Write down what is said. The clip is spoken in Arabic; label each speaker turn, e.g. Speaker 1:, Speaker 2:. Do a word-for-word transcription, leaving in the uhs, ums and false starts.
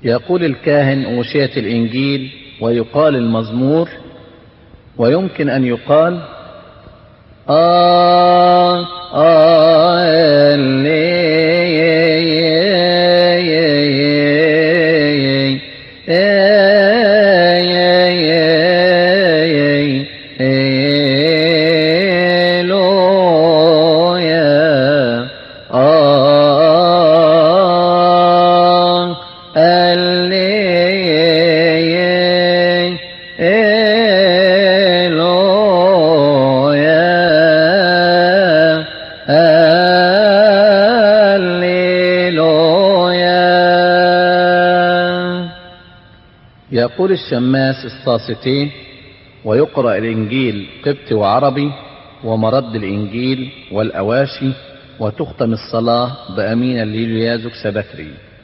Speaker 1: يقول الكاهن أوشية الإنجيل ويقال المزمور، ويمكن أن يقال آه آه يقول الشماس الصاصتين ويقرأ الإنجيل قبطي وعربي ومرد الإنجيل والأواشي، وتختم الصلاة بأمين الليليازك سبكري.